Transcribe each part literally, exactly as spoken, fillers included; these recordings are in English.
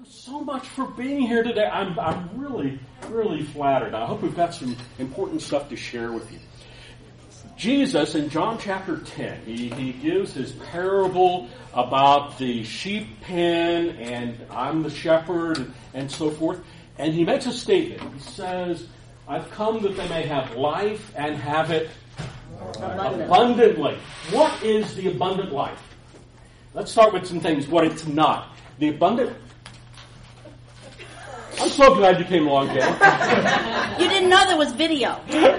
so much for being here today. I'm, I'm really, really flattered. I hope we've got some important stuff to share with you. Jesus, in John chapter ten, he, he gives his parable about the sheep pen, and I'm the shepherd, and, and so forth. And he makes a statement. He says, I've come that they may have life and have it abundantly. abundantly. What is the abundant life? Let's start with some things, what it's not. The abundant... I'm so glad you came along, Jen. You didn't know there was video.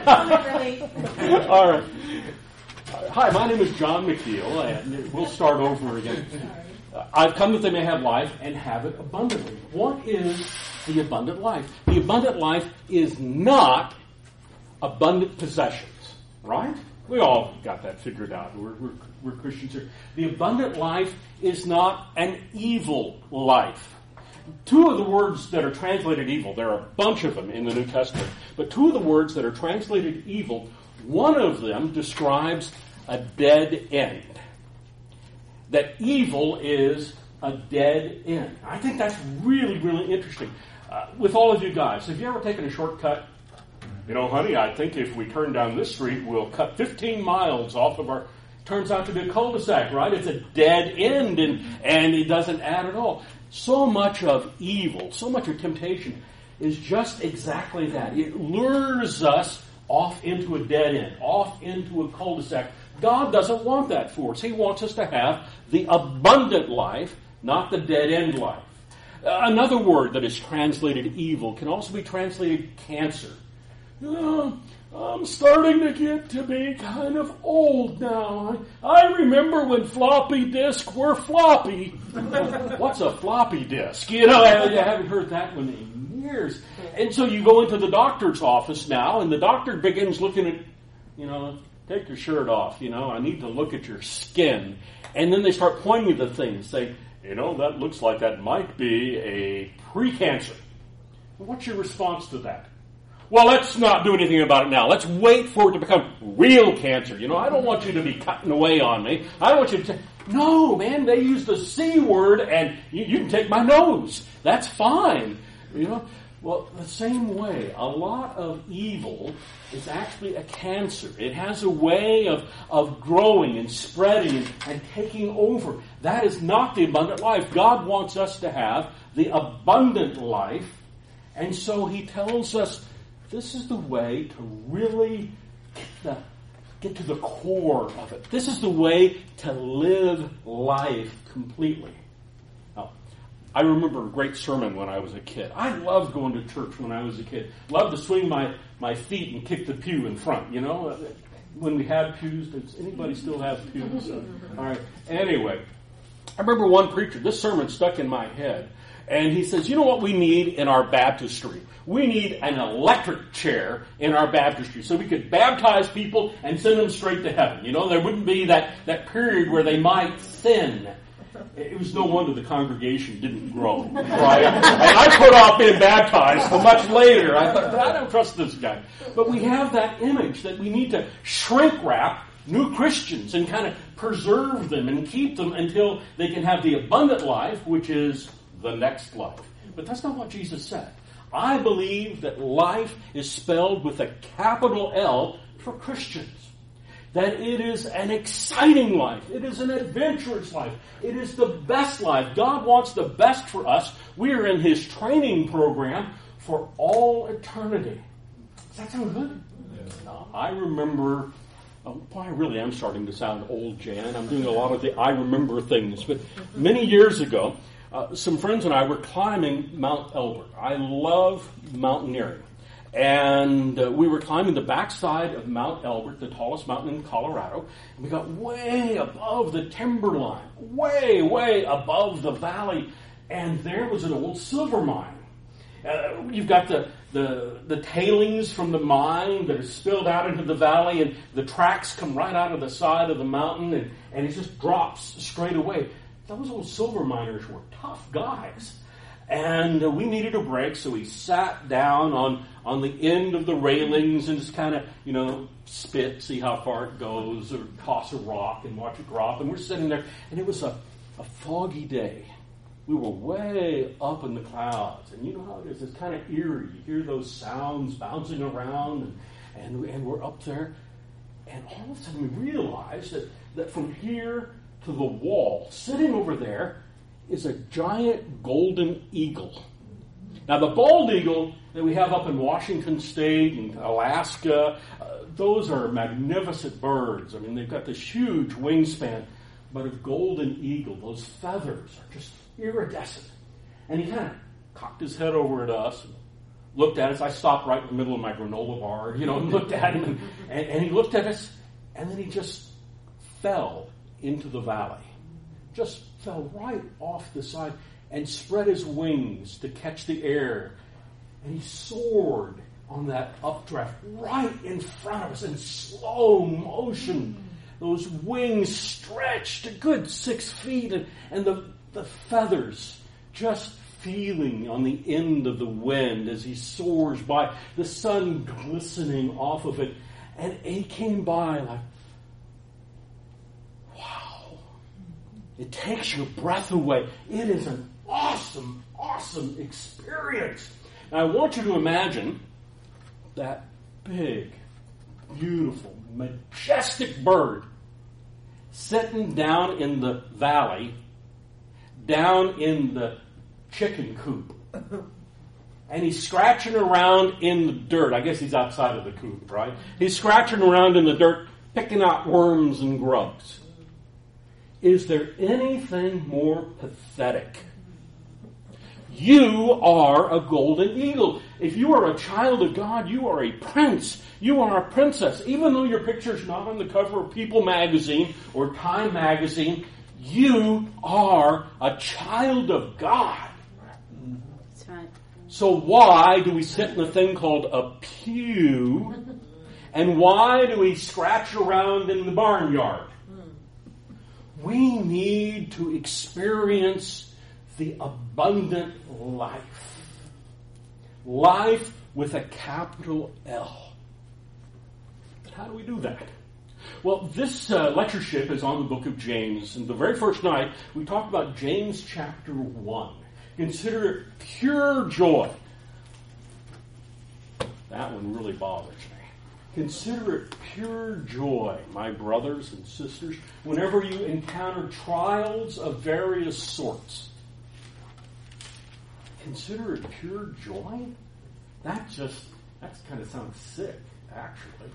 All right. Hi, my name is John McKeel, and we'll start over again. I've come that they may have life and have it abundantly. What is the abundant life? The abundant life is not abundant possessions, right? We all got that figured out. We're, we're, we're Christians here. The abundant life is not an evil life. Two of the words that are translated evil, there are a bunch of them in the New Testament, but two of the words that are translated evil, one of them describes a dead end. That evil is a dead end. I think that's really, really interesting. Uh, with all of you guys, have you ever taken a shortcut? You know, honey, I think if we turn down this street, we'll cut fifteen miles off of our... Turns out to be a cul-de-sac, right? It's a dead end, and, and it doesn't add at all. So much of evil, so much of temptation is just exactly that. It lures us off into a dead end, off into a cul-de-sac. God doesn't want that for us. He wants us to have the abundant life, not the dead end life. Uh, another word that is translated evil can also be translated cancer. You know, I'm starting to get to be kind of old now. I remember when floppy disks were floppy. What's a floppy disk? You know, I, I haven't heard that one in years. And so you go into the doctor's office now, and the doctor begins looking at, you know, take your shirt off, you know, I need to look at your skin. And then they start pointing to things, say, you know, that looks like that might be a precancer. What's your response to that? Well, let's not do anything about it now. Let's wait for it to become real cancer. You know, I don't want you to be cutting away on me. I don't want you to... T- no, man, they use the C word, and you, you can take my nose. That's fine. You know, well, the same way, a lot of evil is actually a cancer. It has a way of, of growing and spreading and, and taking over. That is not the abundant life. God wants us to have the abundant life, and so he tells us this is the way to really get, the, get to the core of it. This is the way to live life completely. Now, I remember a great sermon when I was a kid. I loved going to church when I was a kid. Loved to swing my, my feet and kick the pew in front, you know. When we had pews, does anybody still have pews? All right. Anyway, I remember one preacher, this sermon stuck in my head. And he says, you know what we need in our baptistry? We need an electric chair in our baptistry so we could baptize people and send them straight to heaven. You know, there wouldn't be that, that period where they might sin. It was no wonder the congregation didn't grow, right? And I put off being baptized till much later. I thought, I don't trust this guy. But we have that image that we need to shrink wrap new Christians and kind of preserve them and keep them until they can have the abundant life, which is the next life. But that's not what Jesus said. I believe that life is spelled with a capital L for Christians. That it is an exciting life. It is an adventurous life. It is the best life. God wants the best for us. We are in his training program for all eternity. Does that sound good? Yeah. Now, I remember... Oh, boy, I really am starting to sound old, Jan. I'm doing a lot of the I remember things. But many years ago, Uh, some friends and I were climbing Mount Elbert. I love mountaineering. And uh, we were climbing the backside of Mount Elbert, the tallest mountain in Colorado. And we got way above the timberline, way, way above the valley. And there was an old silver mine. Uh, you've got the, the, the tailings from the mine that is spilled out into the valley, and the tracks come right out of the side of the mountain, and, and it just drops straight away. Those old silver miners were tough guys. And uh, we needed a break, so we sat down on, on the end of the railings and just kind of, you know, spit, see how far it goes, or toss a rock and watch it drop. And we're sitting there, and it was a, a foggy day. we were way up in the clouds. And you know how it is, it's kind of eerie. You hear those sounds bouncing around, and, and, and we're up there. And all of a sudden we realized that, that from here to the wall, sitting over there, is a giant golden eagle. Now, the bald eagle that we have up in Washington State and Alaska, uh, those are magnificent birds. I mean, they've got this huge wingspan. But a golden eagle, those feathers are just iridescent. And he kind of cocked his head over at us and looked at us. I stopped right in the middle of my granola bar, you know, and looked at him. And, and, and he looked at us, and then he just fell into the valley. Just fell right off the side and spread his wings to catch the air. And he soared on that updraft right in front of us in slow motion. Those wings stretched a good six feet, and, and the, the feathers just feeling on the end of the wind as he soars by, the sun glistening off of it. And he came by like, wow. It takes your breath away. It is an awesome, awesome experience. Now, I want you to imagine that big, beautiful, majestic bird sitting down in the valley, down in the chicken coop. And he's scratching around in the dirt. I guess he's outside of the coop, right? He's scratching around in the dirt, picking out worms and grubs. Is there anything more pathetic? You are a golden eagle. If you are a child of God, you are a prince. You are a princess. Even though your picture's not on the cover of People magazine or Time magazine, you are a child of God. That's right. So why do we sit in a thing called a pew? And why do we scratch around in the barnyard? We need to experience the abundant life. Life with a capital L. How do we do that? Well, this uh, lectureship is on the book of James. And the very first night, we talked about James chapter one. Consider it pure joy. That one really bothers me. Consider it pure joy, my brothers and sisters, whenever you encounter trials of various sorts. Consider it pure joy? That just, that kind of sounds sick, actually.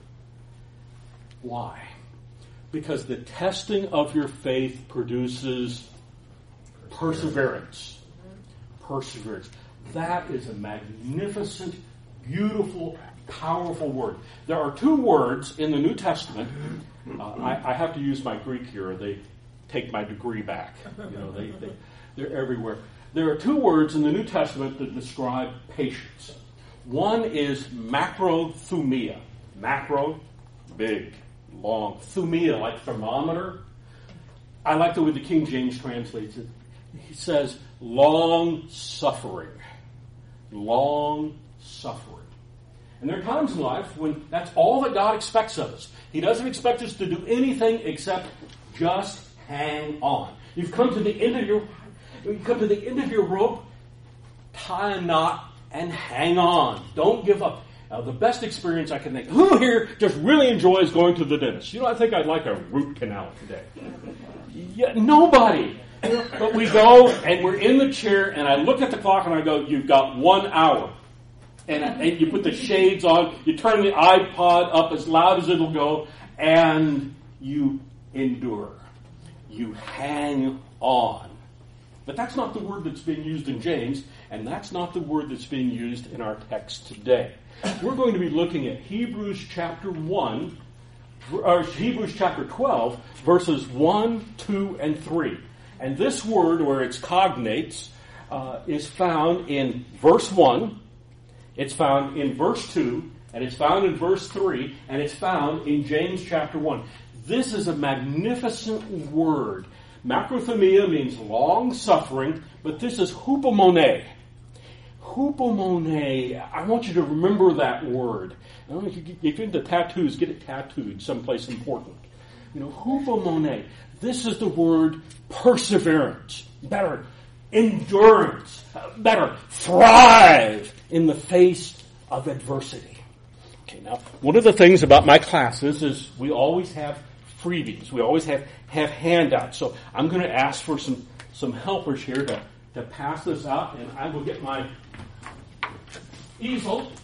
Why? Because the testing of your faith produces perseverance. Perseverance. That is a magnificent, beautiful, powerful word. There are two words in the New Testament. Uh, I, I have to use my Greek here, or they take my degree back. You know, they, they, they're everywhere. There are two words in the New Testament that describe patience. One is macrothumia. Macro, big, long. Thumia, like thermometer. I like the way the King James translates it. He says, long suffering. Long suffering. And there are times in life when that's all that God expects of us. He doesn't expect us to do anything except just hang on. You've come to the end of your you come to the end of your rope, tie a knot and hang on. Don't give up. Now, the best experience I can think, who here just really enjoys going to the dentist? You know, I think I'd like a root canal today. Yeah, nobody. But we go and we're in the chair and I look at the clock and I go, you've got one hour. And, and you put the shades on, you turn the iPod up as loud as it'll go, and you endure. You hang on. But that's not the word that's being used in James, and that's not the word that's being used in our text today. We're going to be looking at Hebrews chapter one, or Hebrews chapter twelve, verses one, two, and three. And this word, where it's cognates, uh, is found in verse one, it's found in verse two, and it's found in verse three, and it's found in James chapter one. This is a magnificent word. Macrothumia means long suffering, but this is hupomone. Hupomone. I want you to remember that word. I don't know if, you, if you're into tattoos, get it tattooed someplace important. You know, hupomone. This is the word perseverance. Better, endurance, uh, better, thrive in the face of adversity. Okay, now, one of the things about my classes is we always have freebies. We always have, have handouts. So I'm going to ask for some, some helpers here to, to pass this out, and I will get my easel.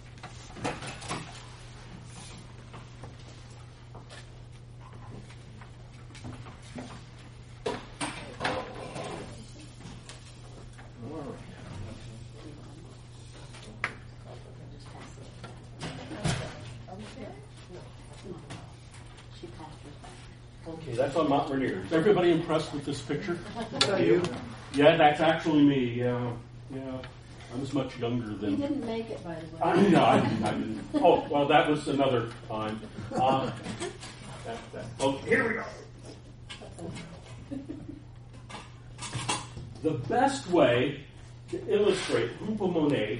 Okay, that's on Mount Rainier. Is everybody impressed with this picture? You? Yeah, that's actually me. Yeah, yeah. I was much younger than. You didn't make it, by the way. I, no, I didn't, I didn't. Oh, well, that was another time. Uh, that, that. Oh, here we go. The best way to illustrate hupomone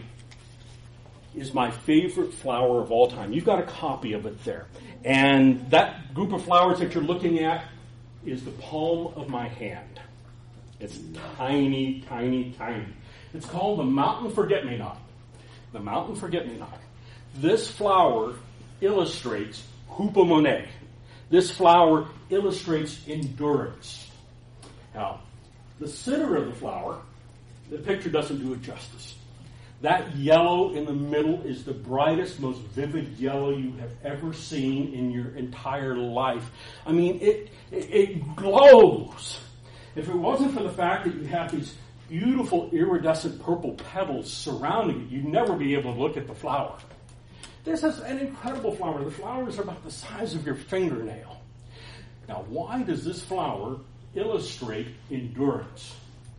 is my favorite flower of all time. You've got a copy of it there. And that group of flowers that you're looking at is the palm of my hand. It's tiny, tiny, tiny. It's called the mountain forget-me-not. The mountain forget-me-not. This flower illustrates hupomone. This flower illustrates endurance. Now, the center of the flower, the picture doesn't do it justice. That yellow in the middle is the brightest, most vivid yellow you have ever seen in your entire life. I mean, it, it, it glows. If it wasn't for the fact that you have these beautiful iridescent purple petals surrounding it, you'd never be able to look at the flower. This is an incredible flower. The flowers are about the size of your fingernail. Now, why does this flower illustrate endurance?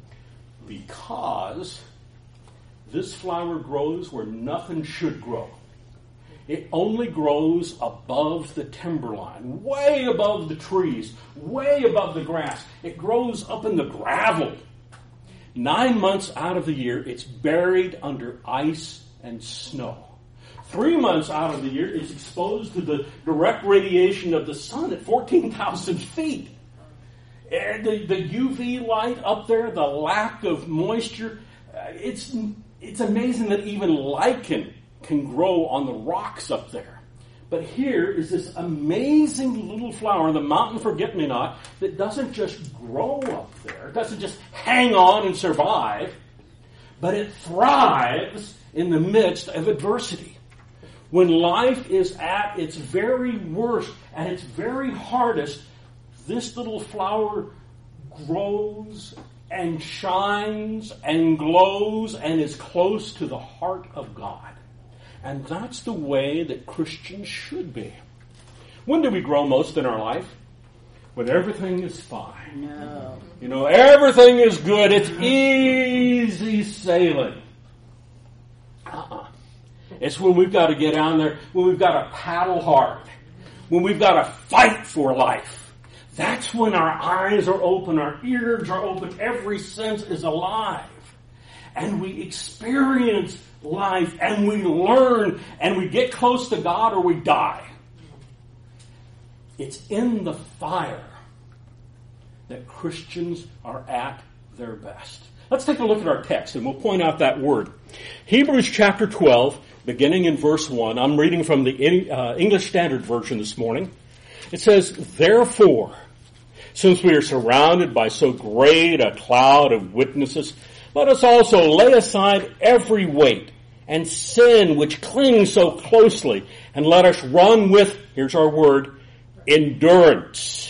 Because this flower grows where nothing should grow. It only grows above the timberline, way above the trees, way above the grass. It grows up in the gravel. Nine months out of the year, it's buried under ice and snow. Three months out of the year, it's exposed to the direct radiation of the sun at fourteen thousand feet. And the, the U V light up there, the lack of moisture, uh, it's... It's amazing that even lichen can grow on the rocks up there. But here is this amazing little flower, the mountain forget-me-not, that doesn't just grow up there. It doesn't just hang on and survive, but it thrives in the midst of adversity. When life is at its very worst, at its very hardest, this little flower grows and shines and glows and is close to the heart of God. And that's the way that Christians should be. When do we grow most in our life? When everything is fine. No. You know, everything is good. It's easy sailing. Uh-uh. It's when we've got to get down there, when we've got to paddle hard, when we've got to fight for life. That's when our eyes are open, our ears are open, every sense is alive. And we experience life, and we learn, and we get close to God or we die. It's in the fire that Christians are at their best. Let's take a look at our text, and we'll point out that word. Hebrews chapter twelve, beginning in verse one. I'm reading from the uh, English Standard Version this morning. It says, "Therefore, since we are surrounded by so great a cloud of witnesses, let us also lay aside every weight and sin which clings so closely, and let us run with," here's our word, "endurance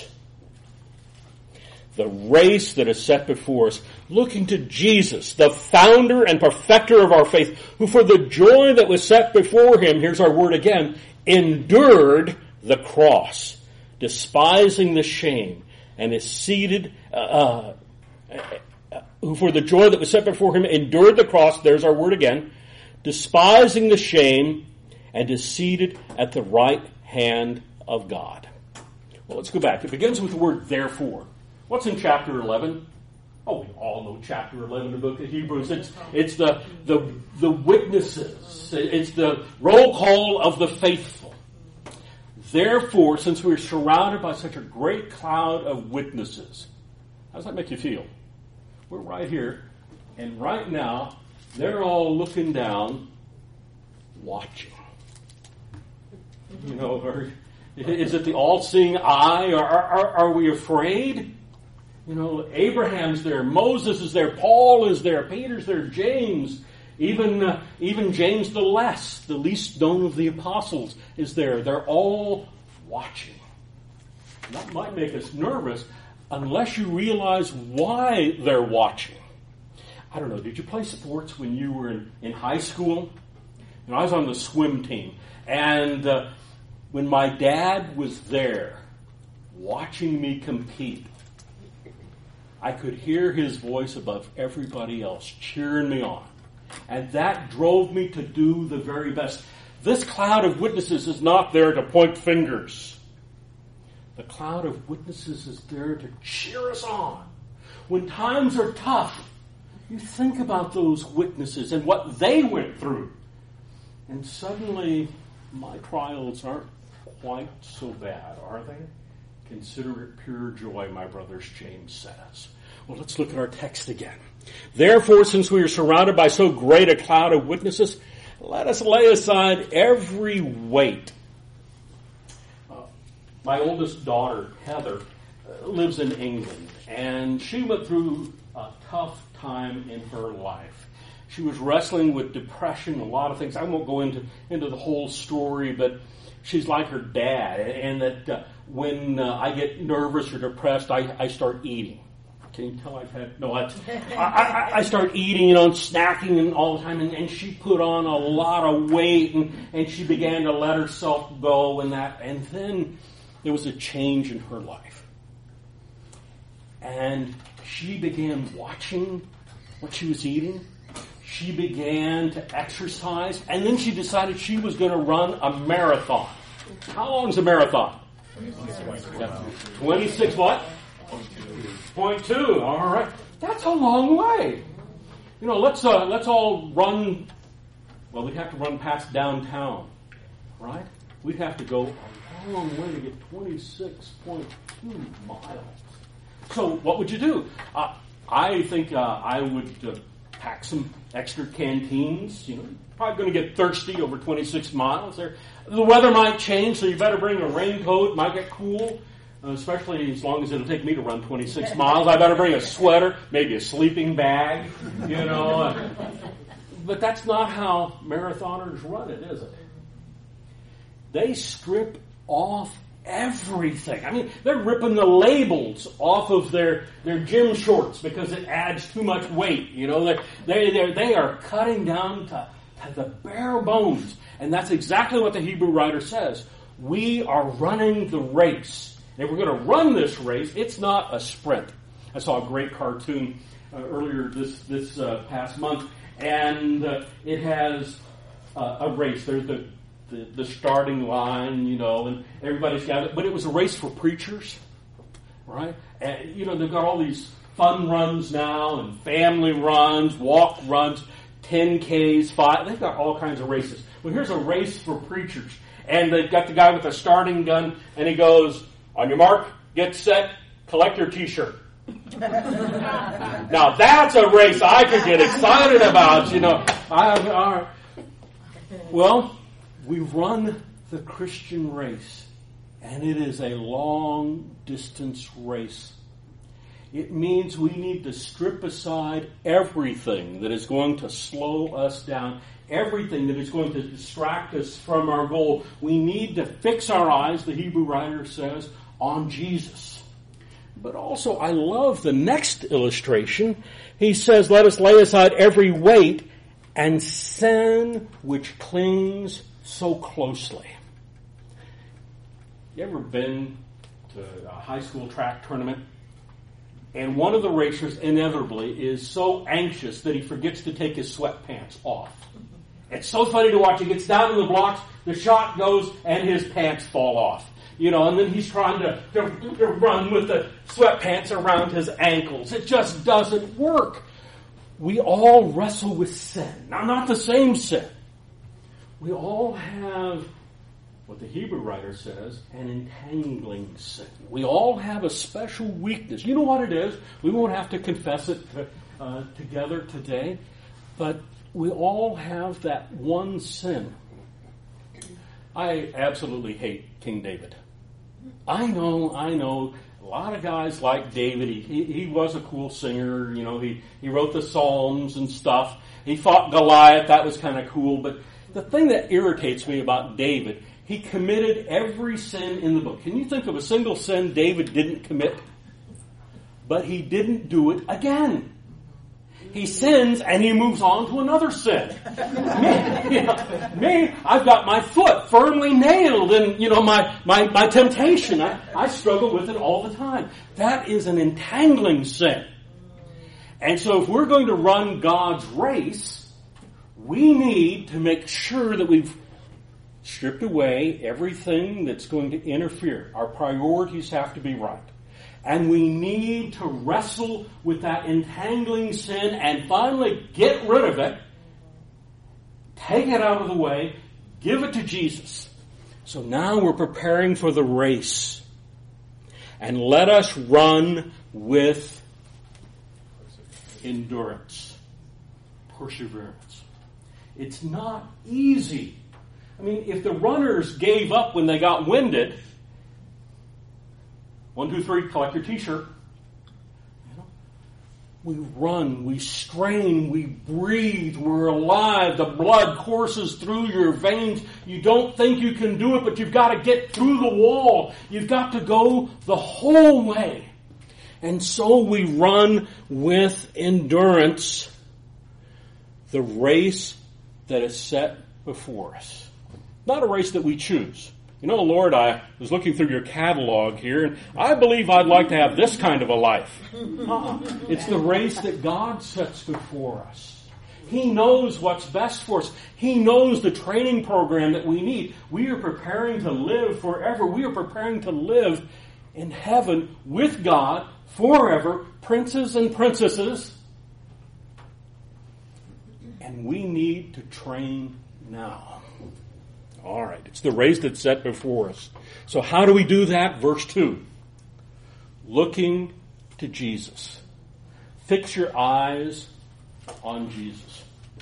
the race that is set before us, looking to Jesus, the founder and perfecter of our faith, who for the joy that was set before him," here's our word again, "endured the cross, despising the shame, and is seated, uh, uh, uh, who for the joy that was set before him endured the cross," there's our word again, "despising the shame, and is seated at the right hand of God." Well, let's go back. It begins with the word "therefore." What's in chapter eleven? Oh, we all know chapter eleven of the book of Hebrews. It's, it's the, the, the witnesses. It's the roll call of the faithful. Therefore, since we're surrounded by such a great cloud of witnesses, how does that make you feel? We're right here And right now, they're all looking down, watching. You know, are, is it the all-seeing eye? Or are, are, are we afraid? You know, Abraham's there, Moses is there, Paul is there, Peter's there, James, even uh, even James the Less, the least known of the apostles, is there. They're all watching. And that might make us nervous unless you realize why they're watching. I don't know, did you play sports when you were in, in high school? You know, I was on the swim team, and uh, when my dad was there watching me compete, I could hear his voice above everybody else cheering me on. And that drove me to do the very best. This cloud of witnesses is not there to point fingers. The cloud of witnesses is there to cheer us on. When times are tough, you think about those witnesses and what they went through. And suddenly, my trials aren't quite so bad, are they? Consider it pure joy, my brothers, James says. Well, let's look at our text again. Therefore, since we are surrounded by so great a cloud of witnesses, let us lay aside every weight. Uh, my oldest daughter, Heather, uh, lives in England, and she went through a tough time in her life. She was wrestling with depression, a lot of things. I won't go into, into the whole story, but she's like her dad, and that uh, when uh, I get nervous or depressed, I, I start eating. Can you tell I've had, no, I, I, I start eating, you know, and snacking and all the time, and, and she put on a lot of weight, and, and she began to let herself go and that, and then there was a change in her life. And she began watching what she was eating. She began to exercise, and then she decided she was going to run a marathon. How long is a marathon? twenty-six what? Point two. All right. That's a long way. You know, let's uh, let's all run. Well, we'd have to run past downtown, right? We'd have to go a long way to get twenty-six point two miles. So, what would you do? Uh, I think uh, I would uh, pack some extra canteens. You know, probably going to get thirsty over twenty-six miles. There, the weather might change, so you better bring a raincoat. Might get cool. Uh, especially as long as it'll take me to run twenty-six miles. I better bring a sweater, maybe a sleeping bag, you know. Uh, but that's not how marathoners run it, is it? They strip off everything. I mean, they're ripping the labels off of their, their gym shorts because it adds too much weight. You know, they they they are cutting down to, to the bare bones. And that's exactly what the Hebrew writer says. We are running the race. If we're going to run this race, it's not a sprint. I saw a great cartoon uh, earlier this this uh, past month, and uh, it has uh, a race. There's the, the the starting line, you know, and everybody's got it. But it was a race for preachers, right? And you know, they've got all these fun runs now, and family runs, walk runs, ten Ks, five. They've got all kinds of races. Well, here's a race for preachers, and they've got the guy with the starting gun, and he goes, on your mark, get set, collect your t-shirt. Now that's a race I could get excited about, you know. I, I, well, we run the Christian race, and it is a long distance race. It means we need to strip aside everything that is going to slow us down, everything that is going to distract us from our goal. We need to fix our eyes, the Hebrew writer says, on Jesus. But also, I love the next illustration. He says, let us lay aside every weight and sin which clings so closely. You ever been to a high school track tournament? And one of the racers inevitably is so anxious that he forgets to take his sweatpants off. It's so funny to watch. He gets down in the blocks, the shot goes, and his pants fall off. You know, and then he's trying to, to, to run with the sweatpants around his ankles. It just doesn't work. We all wrestle with sin. Now, not the same sin. We all have what the Hebrew writer says, an entangling sin. We all have a special weakness. You know what it is? We won't have to confess it to, uh, together today. But we all have that one sin. I absolutely hate King David. I know, I know, a lot of guys like David. He, he, he was a cool singer, you know, he, he wrote the Psalms and stuff. He fought Goliath, that was kind of cool. But the thing that irritates me about David, he committed every sin in the book. Can you think of a single sin David didn't commit? But he didn't do it again. He sins and he moves on to another sin. me, you know, me, I've got my foot firmly nailed in, you know, my, my, my temptation. I, I struggle with it all the time. That is an entangling sin. And so if we're going to run God's race, we need to make sure that we've stripped away everything that's going to interfere. Our priorities have to be right. And we need to wrestle with that entangling sin and finally get rid of it, take it out of the way, give it to Jesus. So now we're preparing for the race. And let us run with endurance, perseverance. It's not easy. I mean, if the runners gave up when they got winded, one, two, three, collect your t-shirt. You know, we run, we strain, we breathe, we're alive, the blood courses through your veins. You don't think you can do it, but you've got to get through the wall. You've got to go the whole way. And so we run with endurance the race that is set before us. Not a race that we choose. You know, Lord, I was looking through your catalog here, and I believe I'd like to have this kind of a life. Uh-uh. It's the race that God sets before us. He knows what's best for us. He knows the training program that we need. We are preparing to live forever. We are preparing to live in heaven with God forever, princes and princesses. And we need to train now. All right, it's the race that's set before us. So how do we do that? Verse two. Looking to Jesus. Fix your eyes on Jesus.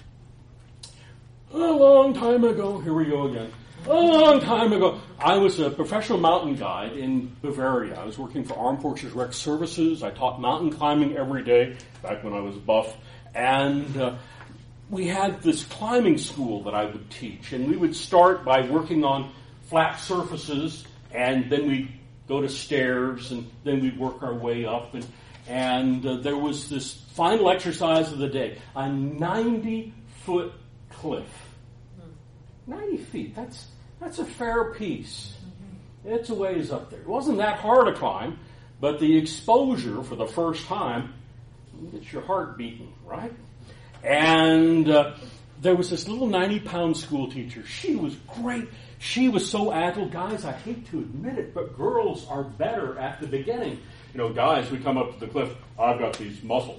A long time ago, here we go again. A long time ago, I was a professional mountain guide in Bavaria. I was working for Armed Forces Rec Services. I taught mountain climbing every day, back when I was buff. And uh, we had this climbing school that I would teach, and we would start by working on flat surfaces, and then we'd go to stairs, and then we'd work our way up, and, and uh, there was this final exercise of the day, a ninety-foot cliff. ninety feet, that's that's a fair piece. It's a ways up there. It wasn't that hard to climb, but the exposure for the first time gets your heart beating, right? And uh, there was this little ninety-pound school teacher. She was great. She was so agile. Guys, I hate to admit it, but girls are better at the beginning. You know, guys, we come up to the cliff. I've got these muscles.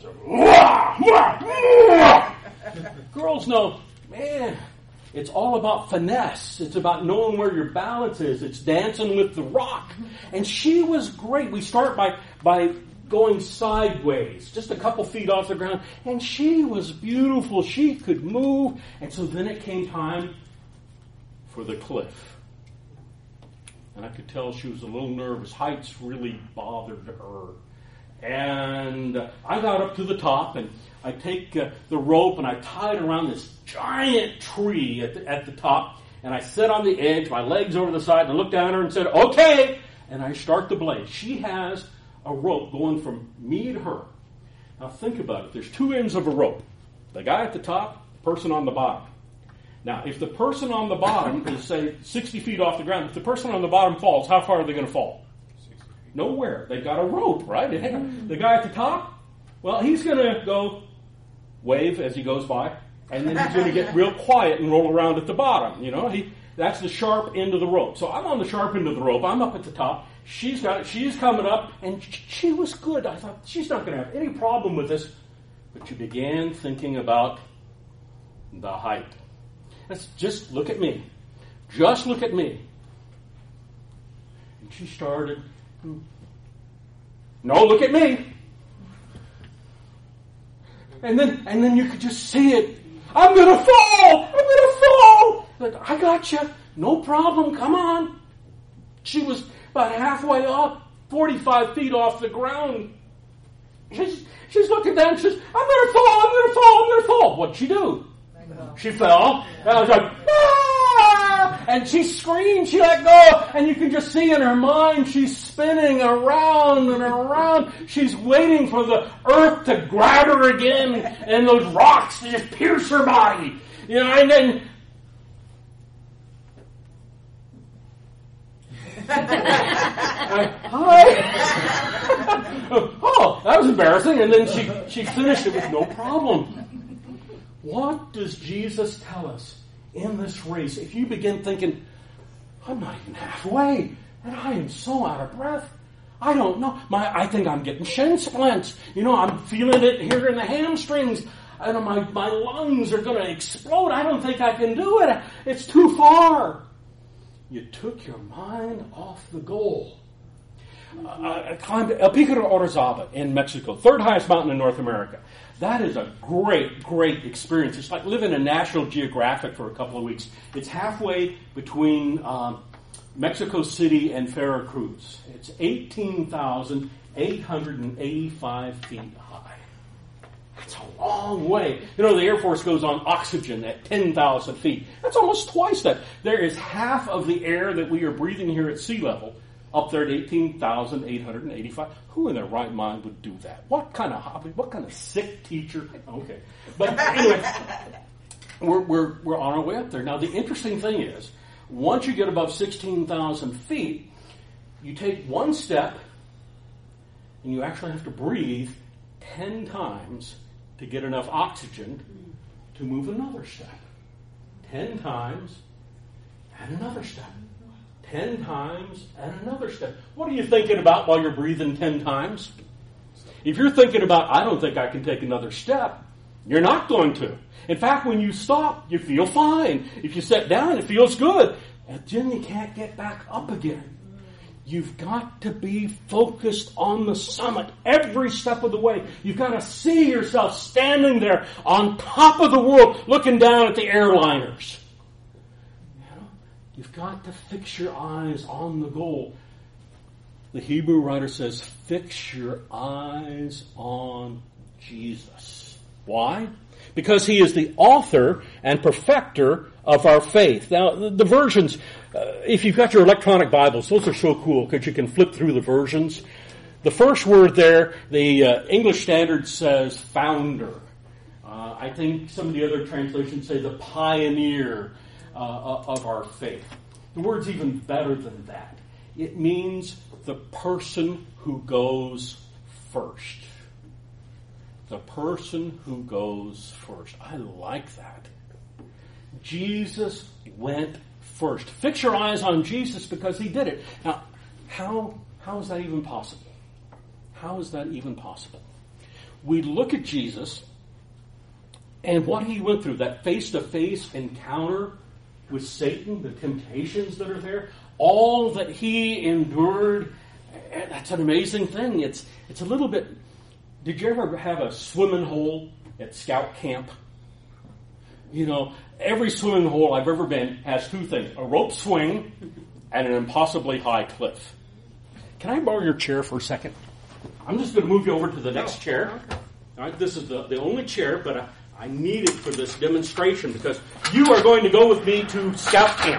Girls know, man, it's all about finesse. It's about knowing where your balance is. It's dancing with the rock. And she was great. We start by by... going sideways, just a couple feet off the ground, and she was beautiful. She could move, and so then it came time for the cliff. And I could tell she was a little nervous. Heights really bothered her. And uh, I got up to the top, and I take uh, the rope, and I tie it around this giant tree at the, at the top, and I sit on the edge, my legs over the side, and I looked down at her and said, okay, and I start the blaze. She has a rope going from me to her. Now think about it. There's two ends of a rope. The guy at the top, the person on the bottom. Now, if the person on the bottom is, say, sixty feet off the ground, if the person on the bottom falls, how far are they going to fall? Nowhere. They've got a rope, right? The guy at the top, well, he's going to go wave as he goes by, and then he's going to get real quiet and roll around at the bottom. You know, he that's the sharp end of the rope. So I'm on the sharp end of the rope. I'm up at the top. She's got it. She's coming up, and she was good. I thought, she's not going to have any problem with this. But you began thinking about the height. Let's just look at me. Just look at me. And she started, no, look at me. And then, and then you could just see it. I'm going to fall! I'm going to fall! Like, I got you. No problem. Come on. She was about halfway up, forty-five feet off the ground. She's, she's looking down and she says, I'm going to fall, I'm going to fall, I'm going to fall. What'd she do? She fell. And I was like, ah! And she screamed, she let go. And you can just see in her mind, she's spinning around and around. She's waiting for the earth to grab her again and those rocks to just pierce her body. You know, and then I, hi. Oh, that was embarrassing. And then she, she finished it with no problem. What does Jesus tell us in this race? If you begin thinking, I'm not even halfway, and I am so out of breath. I don't know. My, I think I'm getting shin splints. You know, I'm feeling it here in the hamstrings. And my, my lungs are going to explode. I don't think I can do it. It's too far. You took your mind off the goal. Uh, I climbed El Pico de Orizaba in Mexico, third highest mountain in North America. That is a great, great experience. It's like living in National Geographic for a couple of weeks. It's halfway between um, Mexico City and Veracruz. It's eighteen thousand eight hundred eighty-five feet high. That's a long way. You know, the Air Force goes on oxygen at ten thousand feet. That's almost twice that. There is half of the air that we are breathing here at sea level up there at eighteen thousand eight hundred eighty-five. Who in their right mind would do that? What kind of hobby? What kind of sick teacher? Okay. But anyway, we're, we're, we're on our way up there. Now, the interesting thing is, once you get above sixteen thousand feet, you take one step, and you actually have to breathe ten times to get enough oxygen to move another step. Ten times and another step. Ten times and another step. What are you thinking about while you're breathing ten times? If you're thinking about, I don't think I can take another step, you're not going to. In fact, when you stop, you feel fine. If you sit down, it feels good. And then you can't get back up again. You've got to be focused on the summit every step of the way. You've got to see yourself standing there on top of the world looking down at the airliners. You've got to fix your eyes on the goal. The Hebrew writer says, fix your eyes on Jesus. Why? Because he is the author and perfecter of our faith. Now, the, the versions, uh, if you've got your electronic Bibles, those are so cool because you can flip through the versions. The first word there, the uh, English Standard says founder. Uh, I think some of the other translations say the pioneer Uh, of our faith. The word's even better than that. It means the person who goes first. The person who goes first. I like that. Jesus went first. Fix your eyes on Jesus because he did it. Now, how how is that even possible? How is that even possible? We look at Jesus and what he went through, that face-to-face encounter with Satan, the temptations that are there, all that he endured. That's an amazing thing. It's it's a little bit. Did you ever have a swimming hole at scout camp? You know, every swimming hole I've ever been has two things: a rope swing and an impossibly high cliff. Can I borrow your chair for a second? I'm just going to move you over to the next chair. All right, this is the, the only chair, but I, I need it for this demonstration because you are going to go with me to scout camp.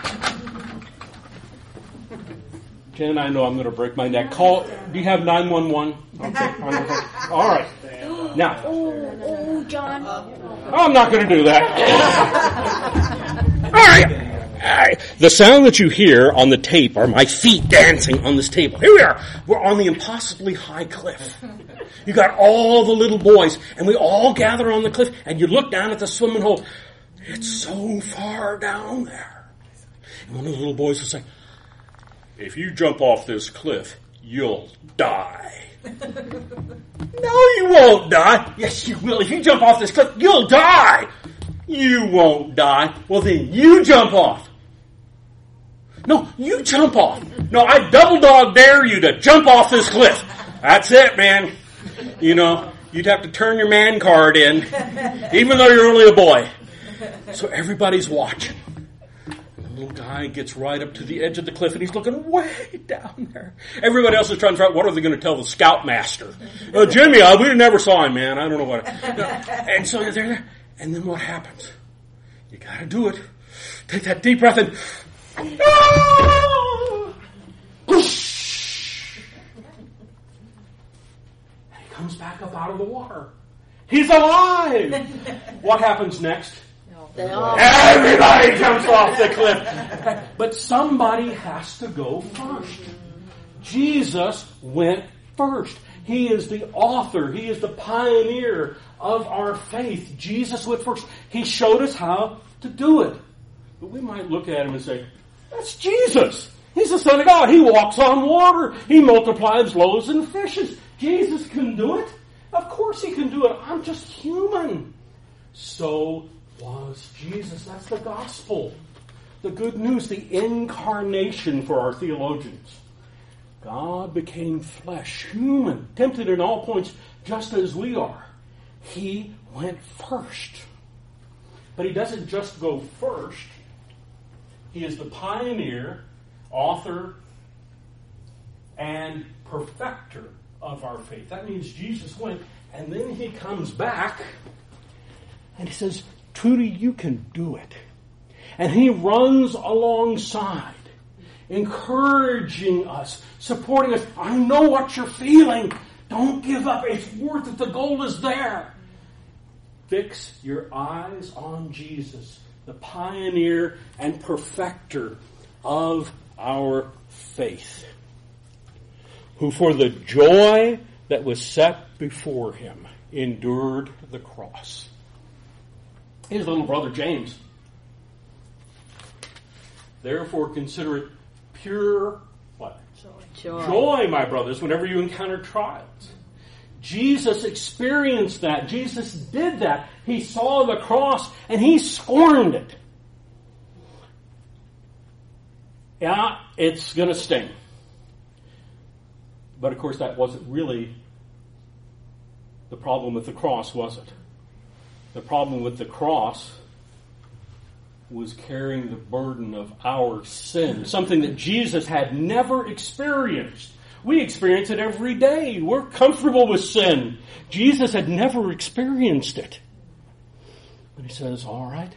Jen, I know I'm going to break my neck. Call. Do you have nine one one? Okay. All right. Now. Oh, oh, John. I'm not going to do that. All right. All right. The sound that you hear on the tape are my feet dancing on this table. Here we are. We're on the impossibly high cliff. You got all the little boys, and we all gather on the cliff, and you look down at the swimming hole. It's so far down there. And one of the little boys will say, if you jump off this cliff, you'll die. No, you won't die. Yes, you will. If you jump off this cliff, you'll die. You won't die. Well, then you jump off. No, you jump off. No, I double dog dare you to jump off this cliff. That's it, man. You know, you'd have to turn your man card in, even though you're only a boy. So everybody's watching. And the little guy gets right up to the edge of the cliff, and he's looking way down there. Everybody else is trying to figure out, what are they going to tell the scoutmaster? Uh, Jimmy, uh, we never saw him, man. I don't know what. And so they're there. And then what happens? You got to do it. Take that deep breath and... Ah! Whoosh! And he comes back up out of the water. He's alive! What happens next? Everybody jumps off the cliff. But somebody has to go first. Jesus went first. He is the author. He is the pioneer of our faith. Jesus went first. He showed us how to do it. But we might look at him and say, that's Jesus. He's the Son of God. He walks on water. He multiplies loaves and fishes. Jesus can do it. Of course he can do it. I'm just human. So was Jesus. That's the gospel. The good news, the incarnation for our theologians. God became flesh, human, tempted in all points, just as we are. He went first. But he doesn't just go first. He is the pioneer, author, and perfecter of our faith. That means Jesus went, and then he comes back, and he says, Trudy, you can do it. And he runs alongside, encouraging us, supporting us. I know what you're feeling. Don't give up. It's worth it. The goal is there. Fix your eyes on Jesus, the pioneer and perfecter of our faith, who for the joy that was set before him endured the cross. His little brother James. Therefore consider it pure what? Joy. Joy, my brothers, whenever you encounter trials. Jesus experienced that. Jesus did that. He saw the cross and he scorned it. Yeah, it's going to sting. But of course that wasn't really the problem with the cross, was it? The problem with the cross was carrying the burden of our sin, something that Jesus had never experienced. We experience it every day. We're comfortable with sin. Jesus had never experienced it. And he says, all right,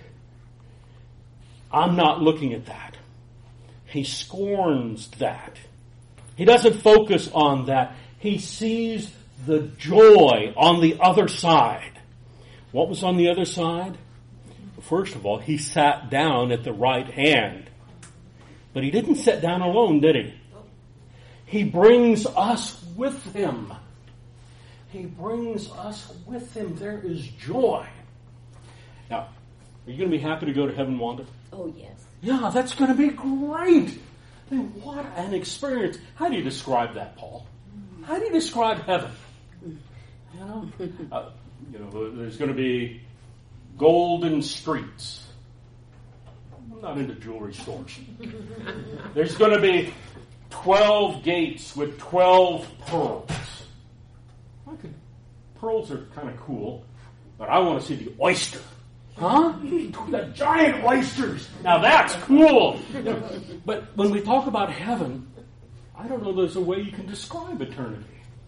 I'm not looking at that. He scorns that. He doesn't focus on that. He sees the joy on the other side. What was on the other side? First of all, he sat down at the right hand. But he didn't sit down alone, did he? He brings us with him. He brings us with him. There is joy. Now, are you going to be happy to go to heaven, Wanda? Oh, yes. Yeah, that's going to be great. I mean, what an experience. How do you describe that, Paul? How do you describe heaven? You know, uh, you know, there's going to be golden streets. I'm not into jewelry stores. There's going to be twelve gates with twelve pearls. I could, pearls are kind of cool, but I want to see the oyster. Huh? The giant oysters. Now that's cool. But when we talk about heaven, I don't know there's a way you can describe eternity.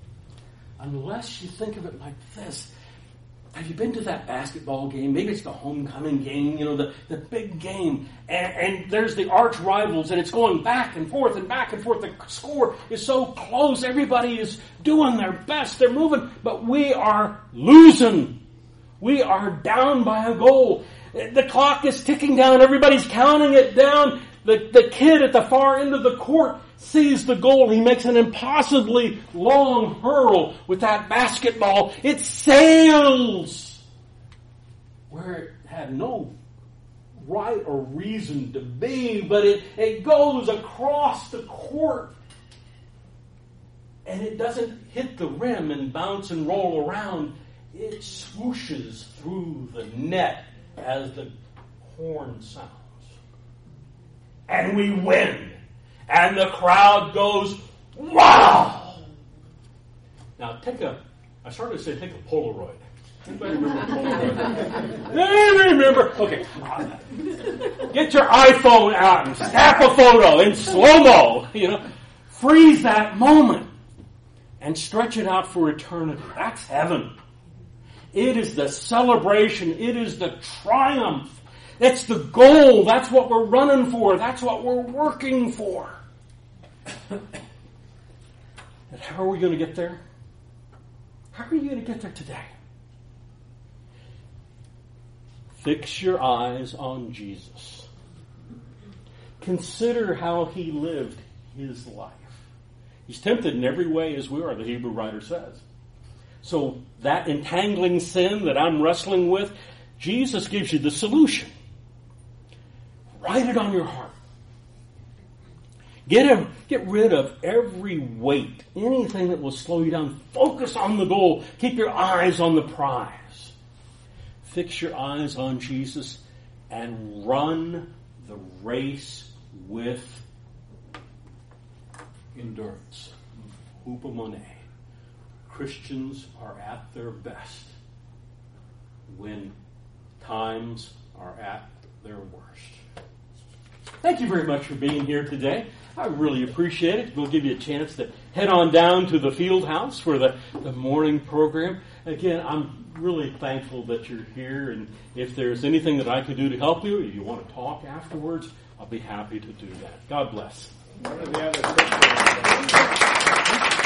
Unless you think of it like this. Have you been to that basketball game? Maybe it's the homecoming game, you know, the, the big game. And, and there's the arch rivals, and it's going back and forth and back and forth. The score is so close. Everybody is doing their best. They're moving. But we are losing. We are down by a goal. The clock is ticking down. Everybody's counting it down. The, the kid at the far end of the court sees the goal. He makes an impossibly long hurl with that basketball. It sails where it had no right or reason to be, but it, it goes across the court. And it doesn't hit the rim and bounce and roll around. It swooshes through the net as the horn sounds. And we win. And the crowd goes, wow! Now take a I started to say take a Polaroid. Anybody remember Polaroid? I remember. Okay. Get your iPhone out and snap a photo in slow-mo. You know, freeze that moment and stretch it out for eternity. That's heaven. It is the celebration. It is the triumph. That's the goal. That's what we're running for. That's what we're working for. And how are we going to get there? How are you going to get there today? Fix your eyes on Jesus. Consider how he lived his life. He's tempted in every way as we are, the Hebrew writer says. So that entangling sin that I'm wrestling with, Jesus gives you the solution. Write it on your heart. Get him, get rid of every weight, anything that will slow you down. Focus on the goal. Keep your eyes on the prize. Fix your eyes on Jesus and run the race with endurance. Hupomone. Christians are at their best when times are at their worst. Thank you very much for being here today. I really appreciate it. We'll give you a chance to head on down to the field house for the, the morning program. Again, I'm really thankful that you're here, and if there's anything that I could do to help you, or you want to talk afterwards, I'll be happy to do that. God bless. One of the other